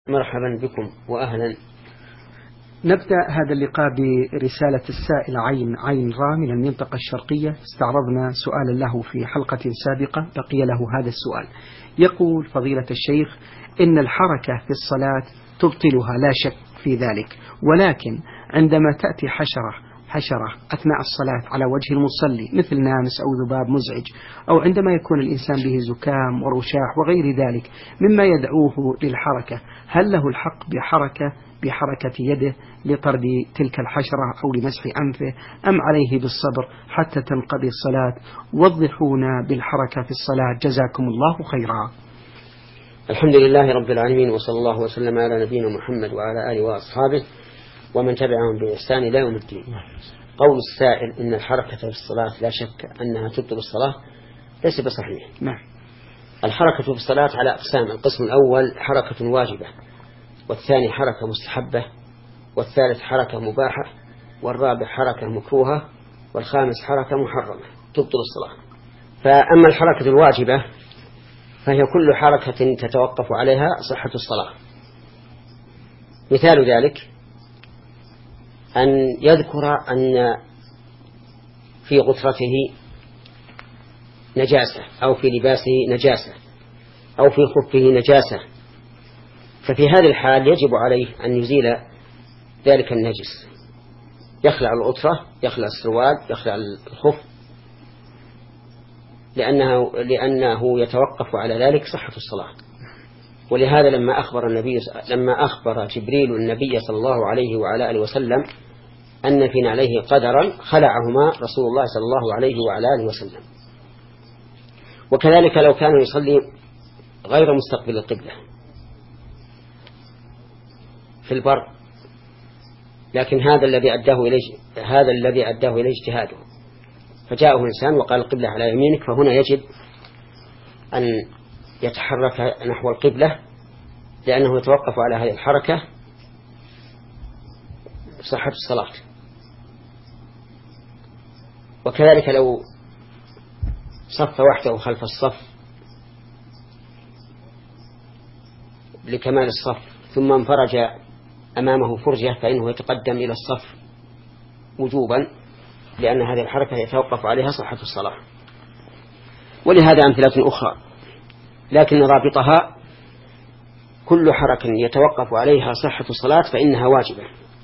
مرحبا بكم وأهلا. نبدأ هذا اللقاء برسالة السائل عين را من المنطقة الشرقية. استعرضنا سؤالا له في حلقة سابقة، بقي له هذا السؤال. يقول فضيلة الشيخ: إن الحركة في الصلاة تبطلها لا شك في ذلك، ولكن عندما تأتي حشرة أثناء الصلاة على وجه المصلي مثل نامس أو ذباب مزعج، أو عندما يكون الإنسان به زكام ورشاح وغير ذلك مما يدعوه للحركة، هل له الحق بحركة يده لطرد تلك الحشرة أو لمسح أنفه، أم عليه بالصبر حتى تنقضي الصلاة؟ وضحونا بالحركة في الصلاة جزاكم الله خيرا. الحمد لله رب العالمين، وصلى الله وسلم على نبينا محمد وعلى آله وأصحابه ومن تبعهم بإحسان إلى يوم الدين. قول السائل إن الحركة في الصلاة لا شك أنها تبطل الصلاة ليس بصحيح. نعم. الحركة في الصلاة على أقسام: القسم الأول حركة واجبة، والثاني حركة مستحبة، والثالث حركة مباحة، والرابع حركة مكروهة، والخامس حركة محرمة تبطل الصلاة. فأما الحركة الواجبة فهي كل حركة تتوقف عليها صحة الصلاة. مثال ذلك أن يذكر أن في غترته نجاسة، أو في لباسه نجاسة، أو في خفه نجاسة، ففي هذه الحال يجب عليه أن يزيل ذلك النجس، يخلع الغترة، يخلع السروال، يخلع الخف، لأنه يتوقف على ذلك صحة الصلاة. ولهذا لما أخبر جبريل النبي صلى الله عليه وعلى آله وسلم أن في عليه قدرا خلعهما رسول الله صلى الله عليه وعلى آله وسلم. وكذلك لو كان يصلي غير مستقبل القبلة في البر، لكن هذا الذي أداه إليه اجتهاده، فجاءه إنسان وقال القبلة على يمينك، فهنا يجب أن يتحرك نحو القبلة، لأنه يتوقف على هذه الحركة صحة الصلاة. وكذلك لو صف وحده خلف الصف لكمال الصف ثم انفرج أمامه فرجة، فإنه يتقدم إلى الصف وجوبا، لأن هذه الحركة يتوقف عليها صحة الصلاة. ولهذا أمثلة أخرى، لكن رابطها كل حركة يتوقف عليها صحة الصلاة فإنها واجبة.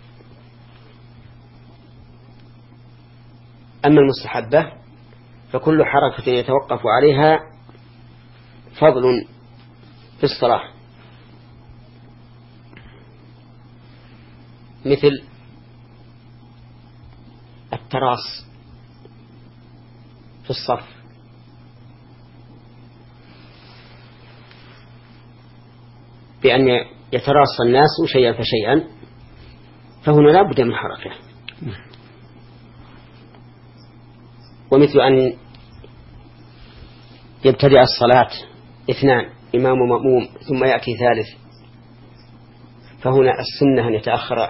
أما المستحبة فكل حركة يتوقف عليها فضل في الصلاة، مثل التراص في الصف، بأن يتراص الناس شيئا فشيئا، فهنا لا بد من حركة. ومثل أن يبتدئ الصلاة اثنان، إمام ومأموم، ثم يأتي ثالث، فهنا السنة أن يتأخر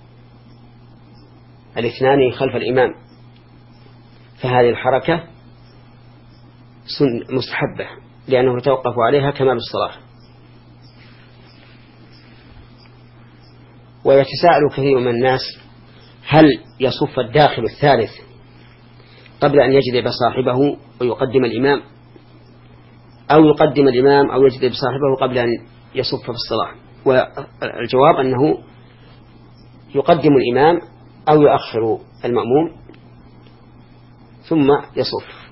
الاثنان خلف الإمام، فهذه الحركة مستحبة لأنه يتوقف عليها كمال الصلاة. ويتساءل كثير من الناس: هل يصف الداخل الثالث قبل أن يجذب صاحبه ويقدم الإمام، أو يقدم الإمام أو يجذب صاحبه قبل أن يصف في الصلاة؟ والجواب أنه يقدم الإمام أو يؤخر المأموم ثم يصف،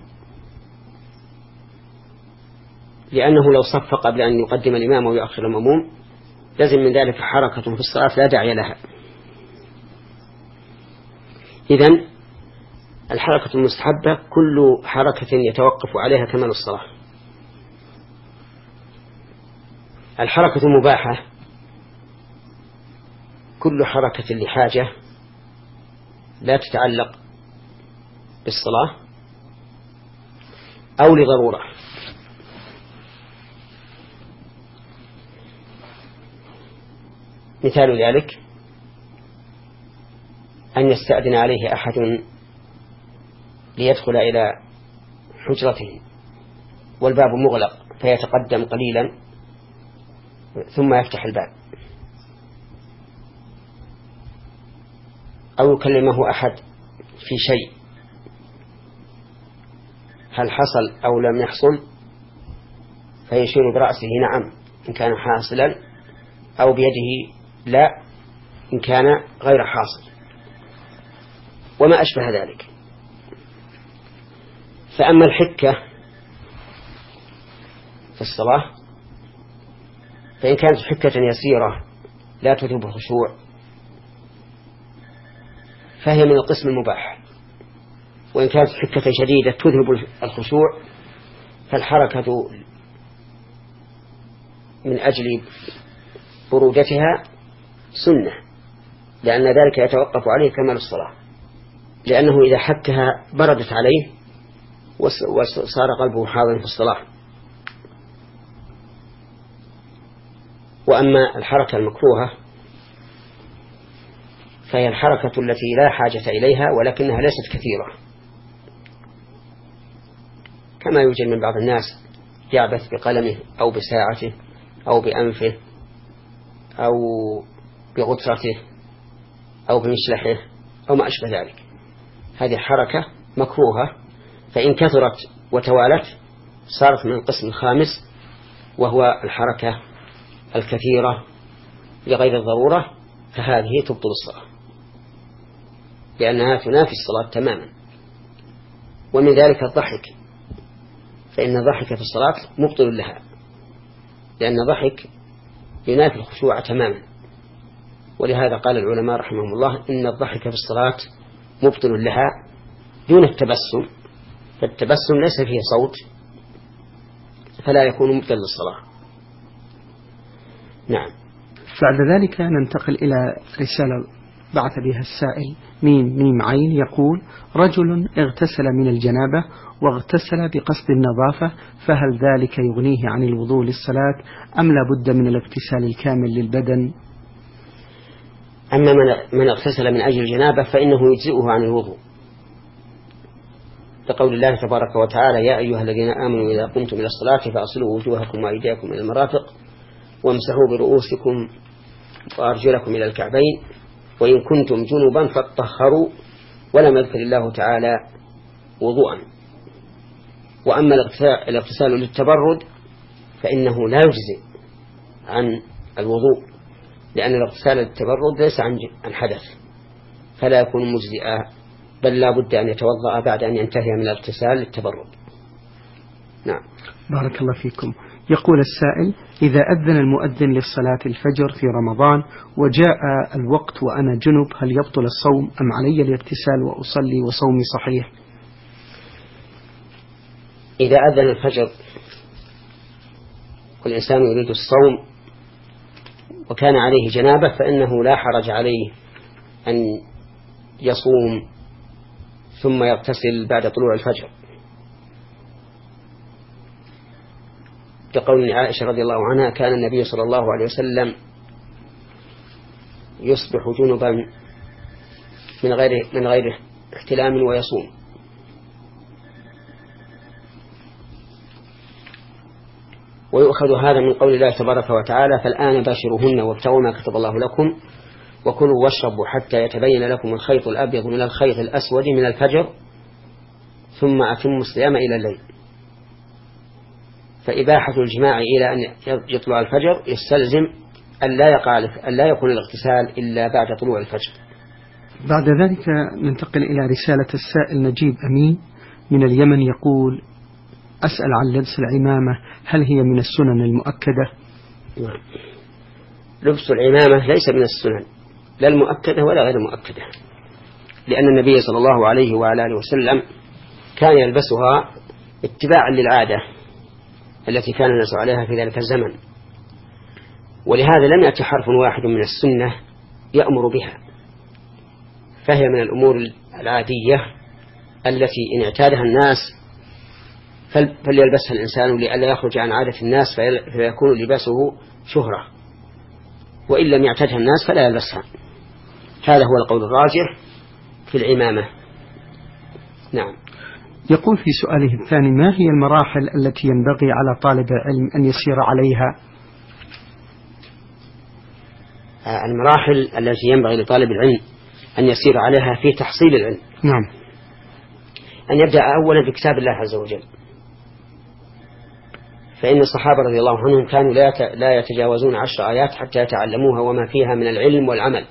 لأنه لو صف قبل أن يقدم الإمام أو يؤخر المأموم لازم من ذلك حركة في الصلاة لا داعي لها. إذن الحركة المستحبة كل حركة يتوقف عليها كمال الصلاة. الحركة المباحة كل حركة لحاجة لا تتعلق بالصلاة أو لضرورة. مثال ذلك أن يستأذن عليه أحد ليدخل إلى حجرته والباب مغلق، فيتقدم قليلا ثم يفتح الباب، أو يكلمه أحد في شيء، هل حصل أو لم يحصل؟ فيشير برأسه نعم إن كان حاصلا، أو بيده لا إن كان غير حاصل، وما أشبه ذلك. فأما الحكة في الصلاة فإن كانت حكة يسيرة لا تذهب الخشوع فهي من القسم المباح، وإن كانت حكة شديدة تذهب الخشوع فالحركة من أجل برودتها سنة، لأن ذلك يتوقف عليه كمال الصلاة، لأنه إذا حكها بردت عليه وصار قلبه حاضرا في الصلاة. وأما الحركة المكروهة فهي الحركة التي لا حاجة إليها ولكنها ليست كثيرة، كما يوجد من بعض الناس يعبث بقلمه أو بساعته أو بأنفه أو بغترته أو بمشلحه أو ما أشبه ذلك. هذه حركة مكروهة، فإن كثرت وتوالت صارت من القسم الخامس، وهو الحركة الكثيرة لغير الضرورة، فهذه تبطل الصلاة لأنها تنافي الصلاة تماما. ومن ذلك الضحك، فإن الضحك في الصلاة مبطل لها، لأن الضحك ينافي الخشوع تماما. ولهذا قال العلماء رحمهم الله إن الضحك في الصلاة مبطل لها دون التبسم، فالتبسم ليس فيه صوت فلا يكون مبطل للصلاة. نعم. بعد ذلك ننتقل إلى رسالة بعث بها السائل ميم عين، يقول: رجل اغتسل من الجنابة واغتسل بقصد النظافة، فهل ذلك يغنيه عن الوضوء للصلاة أم لا بد من الاغتسال الكامل للبدن؟ أما من اغتسل من أجل الجنابة فإنه يجزئه عن الوضوء، لقول الله تبارك وتعالى: يا أيها الذين آمنوا إذا قمتم إلى الصلاة فأغسلوا وجوهكم وأيديكم إلى المرافق وامسحوا برؤوسكم وأرجلكم إلى الكعبين وإن كنتم جنبا فاطهروا، ولم يذكر الله تعالى وضوءا. وأما الاغتسال للتبرد فإنه لا يجزئ عن الوضوء، لأن الاغتسال للتبرد ليس عن حدث فلا يكون مجزئا، بل لا بد أن يتوضأ بعد أن ينتهي من الاغتسال للتبرد. نعم. بارك الله فيكم. يقول السائل: إذا أذن المؤذن للصلاة الفجر في رمضان وجاء الوقت وأنا جنب، هل يبطل الصوم أم علي الاغتسال وأصلي وصومي صحيح؟ إذا أذن الفجر والإنسان يريد الصوم وكان عليه جنابة فإنه لا حرج عليه أن يصوم ثم يغتسل بعد طلوع الفجر، كقول عائشة رضي الله عنها: كان النبي صلى الله عليه وسلم يصبح جنبا من غير احتلام ويصوم. ويؤخذ هذا من قول الله تبارك وتعالى: فالآن باشروهن وابتغوا ما كتب الله لكم وكلوا واشربوا حتى يتبين لكم الخيط الأبيض من الخيط الأسود من الفجر ثم أتموا الصيام إلى الليل. فإباحة الجماع إلى أن يطلع الفجر يستلزم أن لا يكون الاغتسال إلا بعد طلوع الفجر. بعد ذلك ننتقل إلى رسالة السائل نجيب أمين من اليمن، يقول: أسأل عن لبس العمامة، هل هي من السنن المؤكدة؟ لبس العمامة ليس من السنن لا المؤكدة ولا غير المؤكدة، لأن النبي صلى الله عليه وعلى آله وسلم كان يلبسها اتباعا للعادة التي كان الناس عليها في ذلك الزمن، ولهذا لم يأتي حرف واحد من السنة يأمر بها، فهي من الأمور العادية التي إن اعتادها الناس فليلبسها الإنسان لئلا يخرج عن عادة الناس فيكون لباسه شهرة، وإن لم يعتادها الناس فلا يلبسها. هذا هو القول الراجح في العمامة. نعم. يقول في سؤاله الثاني: ما هي المراحل التي ينبغي على طالب العلم أن يسير عليها؟ المراحل التي ينبغي لطالب العلم أن يسير عليها في تحصيل العلم. نعم. أن يبدأ أولا بكتاب الله عز وجل، فإن الصحابة رضي الله عنهم كانوا لا يتجاوزون 10 آيات حتى يتعلموها وما فيها من العلم والعمل.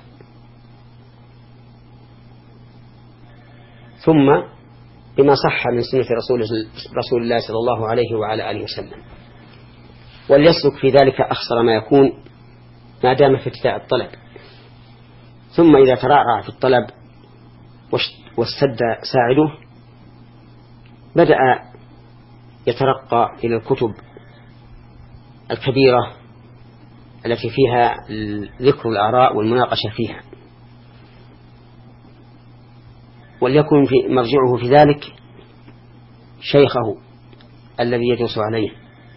ثم بما صح من سنة رسول الله صلى الله عليه وعلى آله وسلم، وليسلك في ذلك أخسر ما يكون ما دام في ابتداء الطلب. ثم إذا ترعرع في الطلب واشتد ساعده بدأ يترقى إلى الكتب الكبيرة التي فيها ذكر الآراء والمناقشة فيها، وليكن مرجعه في ذلك شيخه الذي يدرس عليه،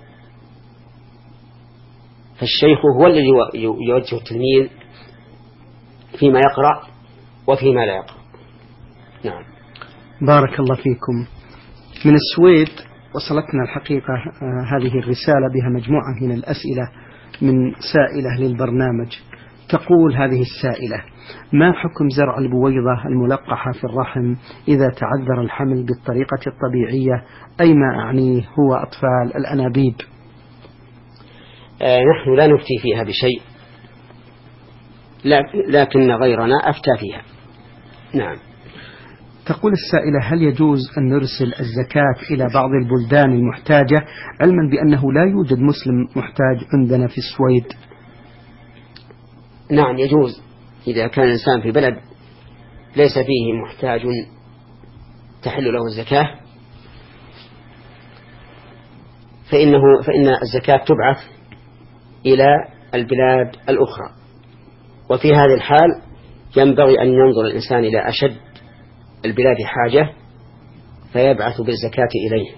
فالشيخ هو الذي يوجه التلميذ فيما يقرأ وفيما لا يقرأ. نعم. بارك الله فيكم. من السويد وصلتنا الحقيقة هذه الرسالة بها مجموعة من الأسئلة من سائلة للبرنامج. تقول هذه السائلة: ما حكم زرع البويضة الملقحة في الرحم إذا تعذر الحمل بالطريقة الطبيعية، أي ما أعنيه هو أطفال الأنابيب؟ نحن لا نفتي فيها بشيء، لكن غيرنا أفتى فيها. نعم. تقول السائلة: هل يجوز أن نرسل الزكاة إلى بعض البلدان المحتاجة، علما بأنه لا يوجد مسلم محتاج عندنا في السويد؟ نعم يجوز، إذا كان الإنسان في بلد ليس فيه محتاج تحل له الزكاة فإن الزكاة تبعث إلى البلاد الأخرى. وفي هذه الحال ينبغي أن ينظر الإنسان إلى أشد البلاد حاجة فيبعث بالزكاة إليه،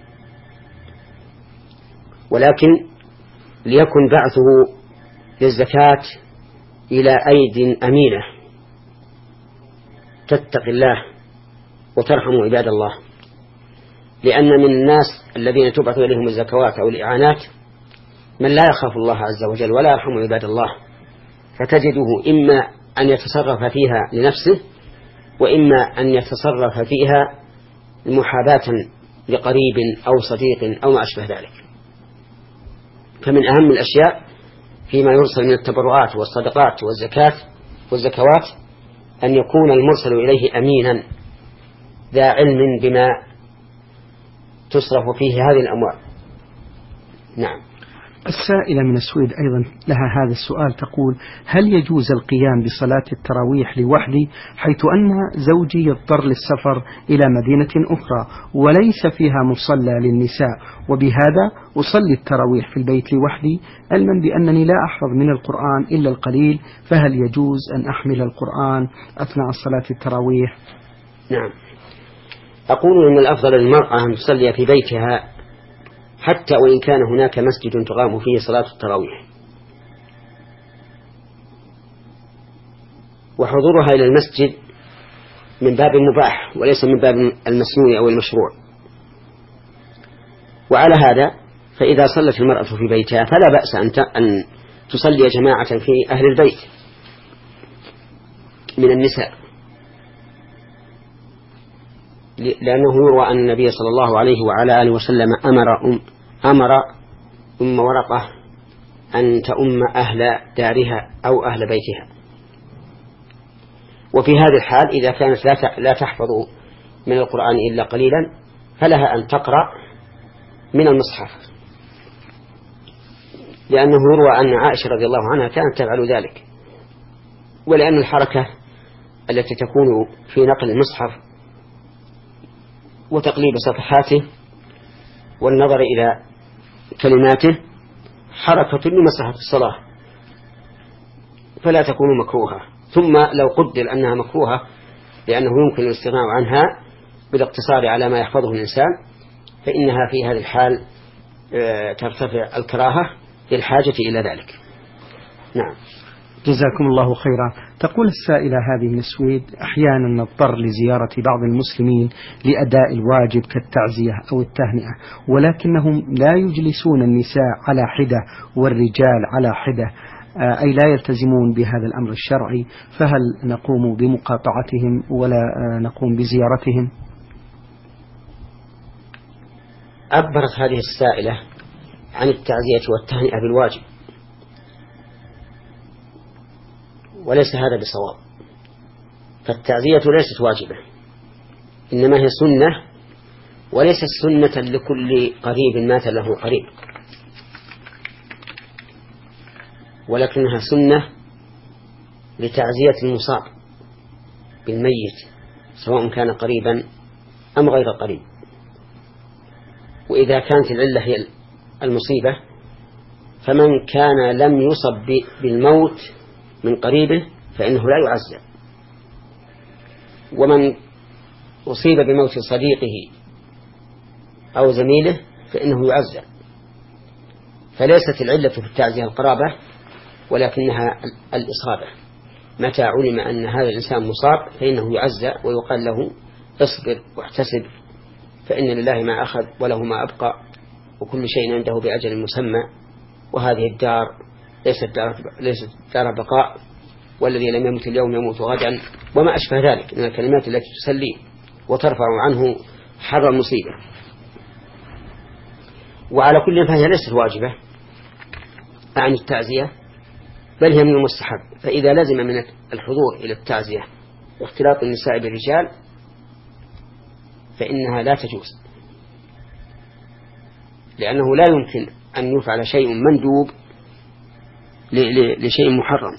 ولكن ليكن بعثه للزكاة إلى أيد أمينة تتقي الله وترحم عباد الله، لأن من الناس الذين تبعث إليهم الزكوات أو الإعانات من لا يخاف الله عز وجل ولا يرحم عباد الله، فتجده إما أن يتصرف فيها لنفسه وإما أن يتصرف فيها محاباة لقريب أو صديق أو ما أشبه ذلك. فمن أهم الأشياء فيما يرسل من التبرعات والصدقات والزكوات أن يكون المرسل إليه أمينا ذا علم بما تصرف فيه هذه الأموال. نعم. السائلة من السويد أيضا لها هذا السؤال، تقول: هل يجوز القيام بصلاة التراويح لوحدي حيث أن زوجي يضطر للسفر إلى مدينة أخرى وليس فيها مصلى للنساء، وبهذا أصلي التراويح في البيت لوحدي علما بأنني لا أحفظ من القرآن إلا القليل، فهل يجوز أن أحمل القرآن أثناء صلاة التراويح؟ نعم. أقول إن الأفضل للمرأة أن تصلي في بيتها حتى وإن كان هناك مسجد تقام فيه صلاة التراويح، وحضورها إلى المسجد من باب المباح وليس من باب المسنون أو المشروع. وعلى هذا فإذا صلت المرأة في بيتها فلا بأس أن تصلي جماعة في أهل البيت من النساء، لأنه يروى أن النبي صلى الله عليه وعلى آله وسلم أمر أم ورقة أن تؤم أهل دارها أو أهل بيتها. وفي هذه الحال إذا كانت لا تحفظ من القرآن إلا قليلا فلها أن تقرأ من المصحف، لأنه يروى أن عائشة رضي الله عنها كانت تفعل ذلك، ولأن الحركة التي تكون في نقل المصحف وتقليب صفحاته والنظر إلى كلماته حركة لمصلحة الصلاة فلا تكون مكروهة. ثم لو قدر أنها مكروهة لأنه يمكن الاستغناء عنها بالاقتصار على ما يحفظه الإنسان فإنها في هذه الحال ترتفع الكراهة للحاجة إلى ذلك. نعم. جزاكم الله خيرا. تقول السائلة هذه من السويد: أحيانا نضطر لزيارة بعض المسلمين لأداء الواجب كالتعزية أو التهنئة، ولكنهم لا يجلسون النساء على حدة والرجال على حدة، أي لا يلتزمون بهذا الأمر الشرعي، فهل نقوم بمقاطعتهم ولا نقوم بزيارتهم؟ عبرت هذه السائلة عن التعزية والتهنئة بالواجب، وليس هذا بصواب، فالتعزية ليست واجبة، إنما هي سنة، وليست سنة لكل قريب مات له قريب، ولكنها سنة لتعزية المصاب بالميت سواء كان قريبا أم غير قريب. وإذا كانت العلة هي المصيبة، فمن كان لم يصب بالموت من قريبه فإنه لا يعزى، ومن أصيب بموت صديقه أو زميله فإنه يعزى. فليست العلة في التعزية القرابة، ولكنها الإصابة. متى علم أن هذا الإنسان مصاب فإنه يعزى ويقال له اصبر واحتسب، فإن لله ما أخذ وله ما أبقى، وكل شيء عنده بأجل مسمى، وهذه الدار ليست دار بقاء، والذي لم يمت اليوم يموت غدا، وما أشبه ذلك من الكلمات التي تسلي وترفع عنه حر المصيبة. وعلى كل فهي ليست واجبة عن التعزية، بل هي من المستحب. فإذا لزم من الحضور إلى التعزية واختلاط النساء بالرجال فإنها لا تجوز، لأنه لا يمكن أن يفعل شيء مندوب لشيء محرم.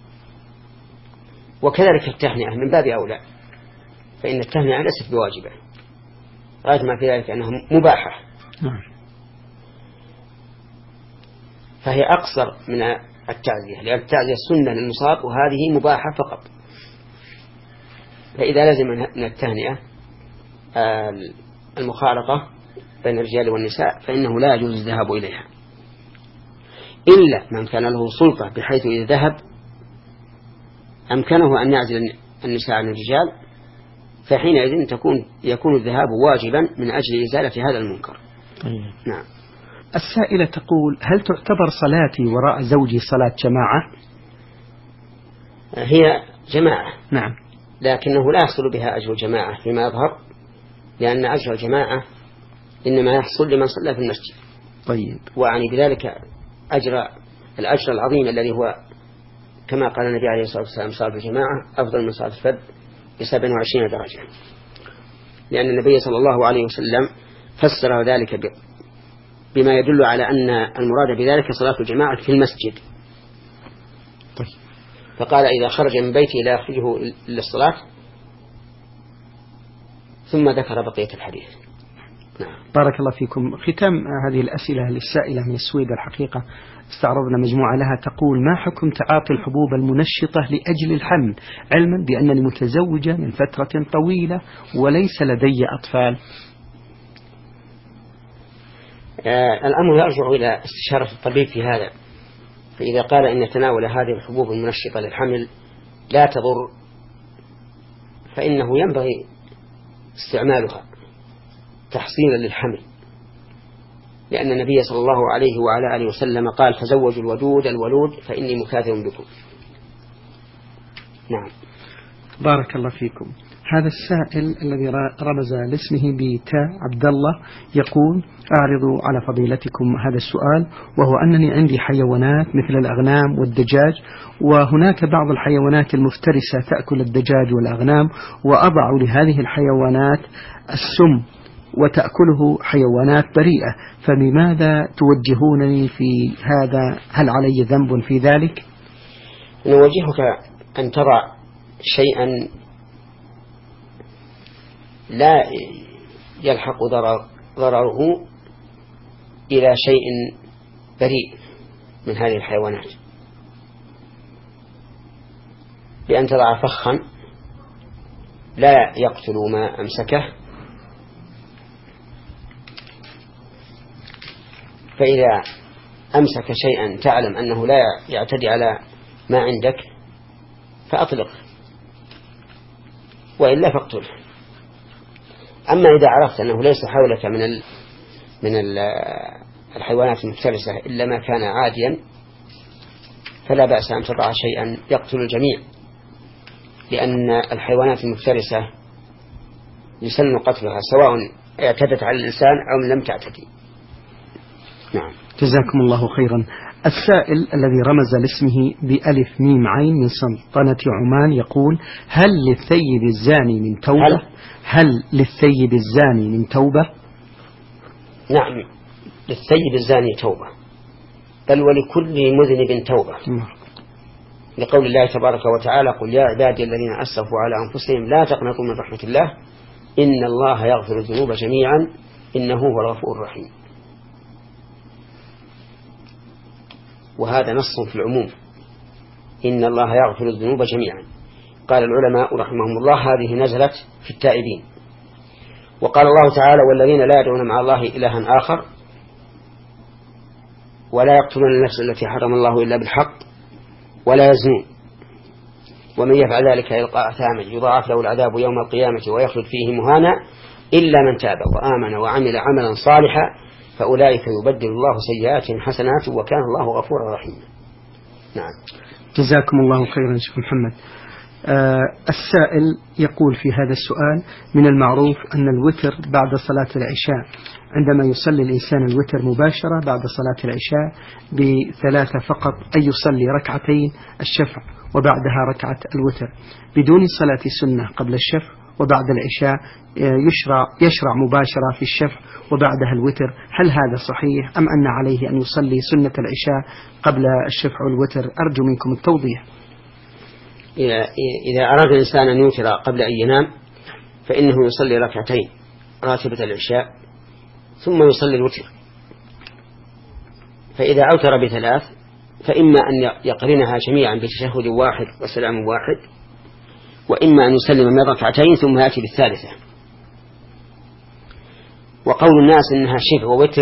وكذلك التهنئة من باب أولى، فإن التهنئة ليست بواجبة، غاية ما في ذلك أنها مباحة، فهي أقصر من التعزية، لأن التعزية سنة للمصاب وهذه مباحة فقط. فإذا لازم من التهنئة المخالطة بين الرجال والنساء فإنه لا يجوز الذهاب إليها، إلا من كان له سلطة بحيث إذا ذهب أمكنه أن يعزل النساء عن الرجال، فحينئذ يكون الذهاب واجبا من أجل إزالة هذا المنكر. نعم. السائلة تقول: هل تعتبر صلاتي وراء زوجي صلاة جماعة؟ هي جماعة، نعم، لكنه لا يحصل بها أجر الجماعة فيما يظهر، لأن أجر الجماعة إنما يحصل لمن صلى في المسجد. طيب. وعني بذلك الأجر العظيم الذي هو كما قال النبي عليه الصلاة والسلام: صلاة الجماعة أفضل من صلاة الفرد ب27 درجة، لأن النبي صلى الله عليه وسلم فسر ذلك بما يدل على أن المراد بذلك صلاة الجماعة في المسجد. طيب. فقال: إذا خرج من بيته لا يخرجه للصلاة، ثم ذكر بقية الحديث. نعم. بارك الله فيكم. ختام هذه الأسئلة للسائلة من السويد، الحقيقة استعرضنا مجموعة لها. تقول: ما حكم تعاطي الحبوب المنشطة لأجل الحمل، علما بأنني متزوجة من فترة طويلة وليس لدي أطفال؟ الأمر يرجع إلى استشارة الطبيب في هذا، فإذا قال إن تناول هذه الحبوب المنشطة للحمل لا تضر فإنه ينبغي استعمالها تحصيلا للحمل، لأن النبي صلى الله عليه وعلى آله وسلم قال: تزوجوا الودود الولود فإني مكاثر بكم. نعم. بارك الله فيكم. هذا السائل الذي رمز لاسمه بتاء عبد الله يقول: أعرض على فضيلتكم هذا السؤال، وهو أنني عندي حيوانات مثل الأغنام والدجاج، وهناك بعض الحيوانات المفترسة تأكل الدجاج والأغنام، وأضع لهذه الحيوانات السم وتأكله حيوانات بريئة، فبماذا توجهونني في هذا؟ هل علي ذنب في ذلك؟ نوجهك أن تضع شيئا لا يلحق ضرره إلى شيء بريء من هذه الحيوانات، بأن تضع فخا لا يقتل ما أمسكه، فإذا أمسك شيئا تعلم أنه لا يعتدي على ما عندك فأطلق، وإلا فاقتله. أما إذا عرفت أنه ليس حولك من الحيوانات المفترسة إلا ما كان عاديا، فلا بأس أن تضع شيئا يقتل الجميع، لأن الحيوانات المفترسة يسن قتلها سواء اعتدت على الإنسان أو لم تعتدي. نعم. جزاكم الله خيرا. السائل الذي رمز لاسمه بألف ميم عين من سلطنة عمان يقول: هل للثيب الزاني من توبة؟ هل للثيب الزاني من توبة؟ نعم، للثيب الزاني توبة، بل ولكل مذنب توبة، لقول الله تبارك وتعالى: قل يا عبادي الذين أسرفوا على أنفسهم لا تقنطوا من رحمة الله إن الله يغفر الذنوب جميعا إنه هو الغفور الرحيم. وهذا نص في العموم، إن الله يغفر الذنوب جميعا. قال العلماء رحمهم الله: هذه نزلت في التائبين. وقال الله تعالى: والذين لا يدعون مع الله إلها آخر ولا يقتلون النفس التي حرم الله إلا بالحق ولا يزنون ومن يفعل ذلك يلقى أثاما يضاعف له العذاب يوم القيامة ويخلد فيه مهانا إلا من تاب وآمن وعمل عملا صالحا فأولئك يبدل الله سيئاتهم حسنات وكان الله غفورا رحيما. نعم. جزاكم الله خيرا شيخ محمد. السائل يقول في هذا السؤال: من المعروف أن الوتر بعد صلاة العشاء، عندما يصلي الإنسان الوتر مباشرة بعد صلاة العشاء ب3 فقط، أن يصلي ركعتين الشفع وبعدها ركعة الوتر بدون صلاة سنة قبل الشفع، وبعد العشاء يشرع مباشرة في الشفع وبعدها الوتر. هل هذا صحيح أم أن عليه أن يصلي سنة العشاء قبل الشفع والوتر؟ أرجو منكم التوضيح. إذا أراد الإنسان أن يوتر قبل أن ينام فإنه يصلي ركعتين راتبة العشاء ثم يصلي الوتر، فإذا أوتر ب3 فإما أن يقرنها جميعا بتشهد واحد وسلام واحد، وإما أن يسلم من ركعتين ثم يأتي بالثالثة. وقول الناس إنها شفع ووتر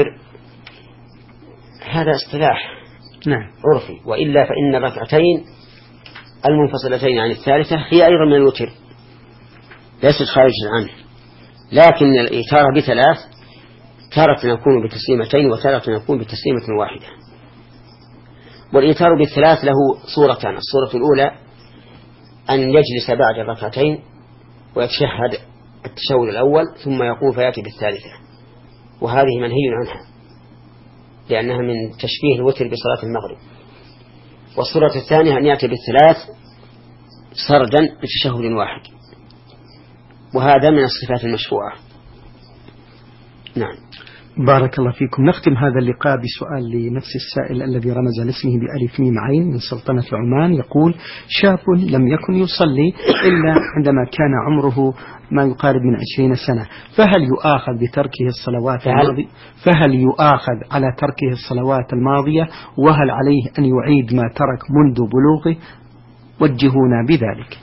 هذا اصطلاح عرفي، وإلا فإن الركعتين المنفصلتين عن الثالثة هي أيضا من الوتر ليست خارجة عنه، لكن الإيتار ب3 تارة يكون بتسليمتين وتارة يكون بتسليمة واحدة. والإيتار ب3 له صورتان: الصورة الأولى أن يجلس بعد الركعتين ويتشهد التشهد الأول ثم يقوم فيأتي بالثالثة، وهذه منهي عنها لأنها من تشبيه الوتر بصلاة المغرب. والصورة الثانية أن يأتي ب3 سردا بتشهد واحد، وهذا من الصفات المشروعة. نعم. بارك الله فيكم. نختم هذا اللقاء بسؤال لنفس السائل الذي رمز لاسمه بألف ميم عين من سلطنة عمان يقول: شاب لم يكن يصلي إلا عندما كان عمره ما يقارب من 20 سنة، فهل يؤاخذ بتركه الصلوات الماضية؟ فهل يؤاخذ على تركه الصلوات الماضية؟ وهل عليه أن يعيد ما ترك منذ بلوغه؟ وجهونا بذلك.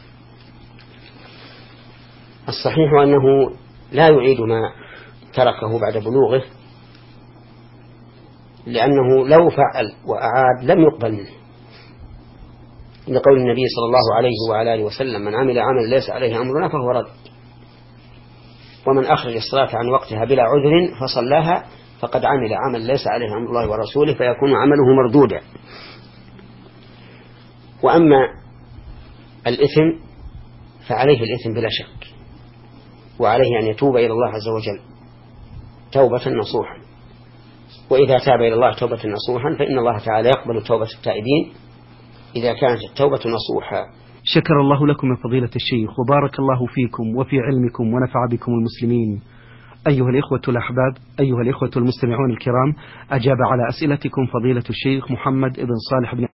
الصحيح أنه لا يعيد ما تركه بعد بلوغه، لأنه لو فعل وأعاد لم يقبل منه، لقول النبي صلى الله عليه وعلى آله وسلم: من عمل عمل ليس عليه أمرنا فهو رد، ومن أخرج الصلاة عن وقتها بلا عذر فصلاها فقد عمل عمل ليس عليه أمر الله ورسوله فيكون عمله مردودا. وأما الإثم فعليه الإثم بلا شك، وعليه أن يتوب إلى الله عز وجل توبة نصوحا، وإذا تاب إلى الله توبة نصوحا فإن الله تعالى يقبل توبة التائبين إذا كانت التوبة نصوحا. شكر الله لكم يا فضيلة الشيخ، وبارك الله فيكم وفي علمكم ونفع بكم المسلمين. أيها الإخوة الأحباب، أيها الإخوة المستمعون الكرام، أجاب على أسئلتكم فضيلة الشيخ محمد بن صالح بن